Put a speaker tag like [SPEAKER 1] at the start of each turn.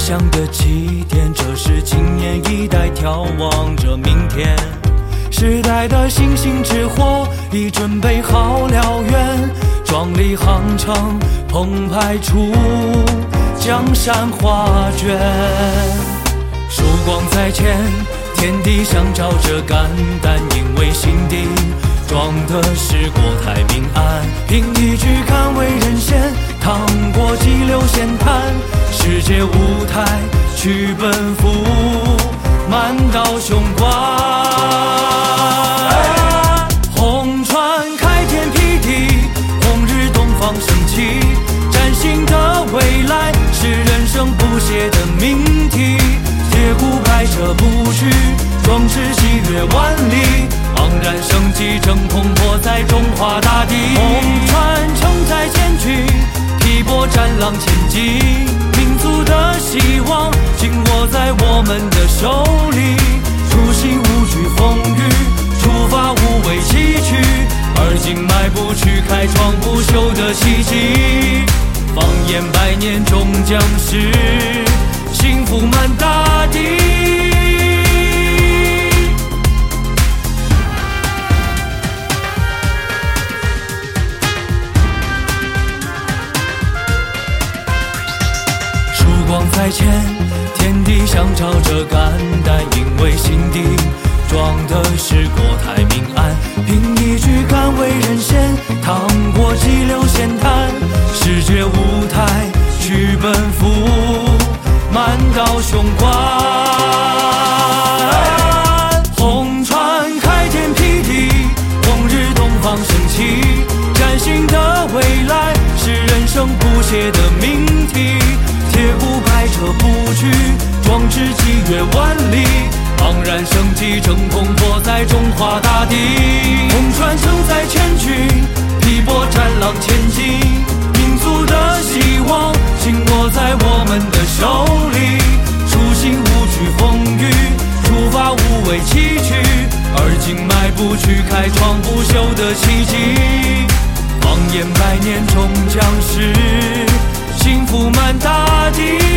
[SPEAKER 1] 想的起点，这是今年一代眺望着明天。时代的星星之火已准备好燎原，壮丽航程澎湃出江山画卷。曙光在前，天地相照着肝胆，因为心底装的是国泰民安。凭一句敢为人先，趟过激流险滩，世界舞台去奔赴，满道雄关。红船开天辟地，红日东方升起，崭新的未来是人生不懈的命题。铁骨排着布局，壮志喜悦万里，昂然生机正蓬勃在中华大地。红船承载千军，劈波战浪前进，民族的希望紧握在我们的手里。初心无惧风雨，出发无畏崎岖，而今迈步去开创不朽的奇迹。放眼百年终将是幸福满大地。曙光在前，天地相照着肝胆，因为心底装的是国泰民安。凭一句敢为人先，趟过激流险滩，世界舞台去奔赴，满道雄关。红船开天辟地，红日东方升起，崭新的未来是人生不懈的命题。铁骨排着布局，壮志激越万里，昂然生机正蓬勃在中华大地。红船承载千军，劈波战浪前进，民族的希望紧握在我们的手里。初心无惧风雨，出发无畏崎岖，而今迈步去开创不朽的奇迹。放眼百年终将是幸福满大地。